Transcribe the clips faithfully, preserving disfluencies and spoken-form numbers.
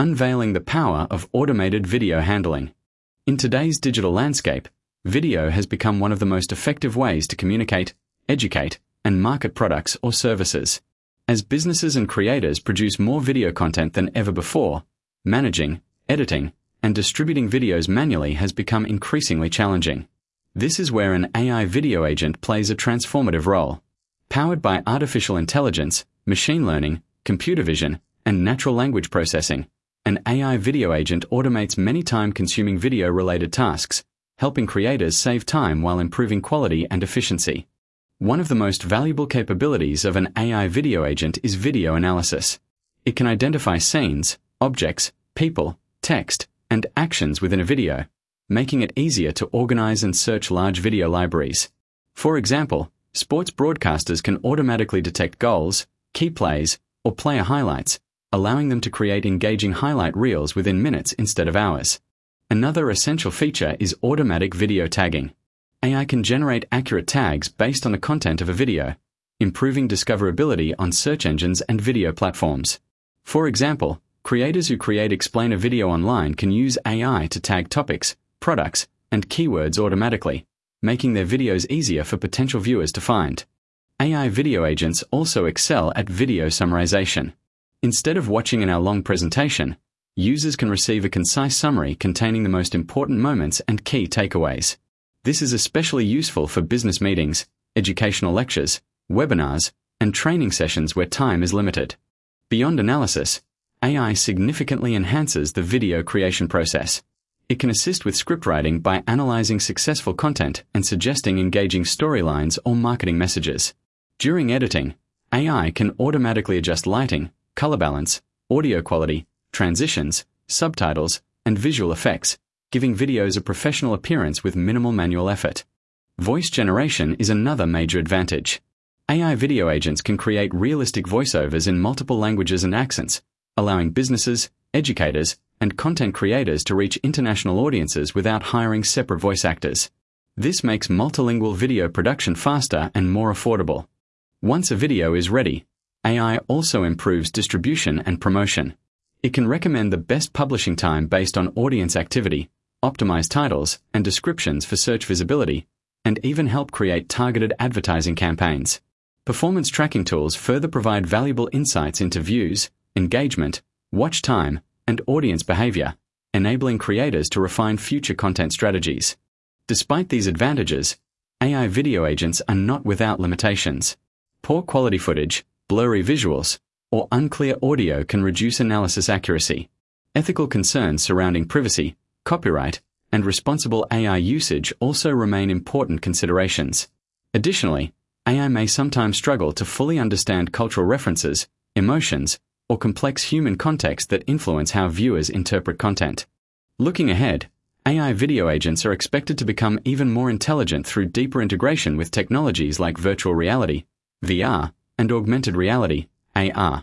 unveiling the power of automated video handling. In today's digital landscape, video has become one of the most effective ways to communicate, educate, and market products or services. As businesses and creators produce more video content than ever before, managing, editing, and distributing videos manually has become increasingly challenging. This is where an A I video agent plays a transformative role. Powered by artificial intelligence, machine learning, computer vision, and natural language processing, an A I video agent automates many time-consuming video-related tasks, helping creators save time while improving quality and efficiency. One of the most valuable capabilities of an A I video agent is video analysis. It can identify scenes, objects, people, text, and actions within a video, making it easier to organize and search large video libraries. For example, sports broadcasters can automatically detect goals, key plays, or player highlights, allowing them to create engaging highlight reels within minutes instead of hours. Another essential feature is automatic video tagging. A I can generate accurate tags based on the content of a video, improving discoverability on search engines and video platforms. For example, creators who create explainer video online can use A I to tag topics, products, and keywords automatically, making their videos easier for potential viewers to find. A I video agents also excel at video summarization. Instead of watching an hour-long presentation, users can receive a concise summary containing the most important moments and key takeaways. This is especially useful for business meetings, educational lectures, webinars, and training sessions where time is limited. Beyond analysis, A I significantly enhances the video creation process. It can assist with scriptwriting by analyzing successful content and suggesting engaging storylines or marketing messages. During editing, A I can automatically adjust lighting, color balance, audio quality, transitions, subtitles, and visual effects, giving videos a professional appearance with minimal manual effort. Voice generation is another major advantage. A I video agents can create realistic voiceovers in multiple languages and accents, allowing businesses, educators, and content creators to reach international audiences without hiring separate voice actors. This makes multilingual video production faster and more affordable. Once a video is ready, A I also improves distribution and promotion. It can recommend the best publishing time based on audience activity, optimize titles and descriptions for search visibility, and even help create targeted advertising campaigns. Performance tracking tools further provide valuable insights into views, engagement, watch time, and audience behavior, enabling creators to refine future content strategies. Despite these advantages, A I video agents are not without limitations. Poor quality footage, blurry visuals, or unclear audio can reduce analysis accuracy. Ethical concerns surrounding privacy, copyright, and responsible A I usage also remain important considerations. Additionally, A I may sometimes struggle to fully understand cultural references, emotions, or complex human context that influence how viewers interpret content. Looking ahead, A I video agents are expected to become even more intelligent through deeper integration with technologies like virtual reality, V R, and augmented reality, A R.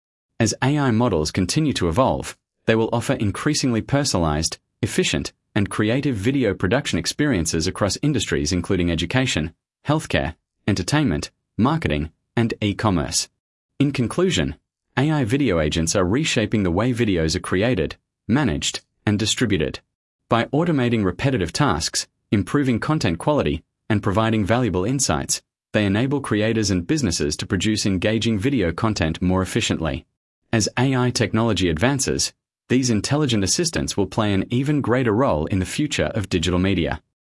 As A I models continue to evolve, they will offer increasingly personalized, efficient, and creative video production experiences across industries including education, healthcare, entertainment, marketing, and e-commerce. In conclusion, A I video agents are reshaping the way videos are created, managed, and distributed. By automating repetitive tasks, improving content quality, and providing valuable insights, they enable creators and businesses to produce engaging video content more efficiently. As A I technology advances, these intelligent assistants will play an even greater role in the future of digital media.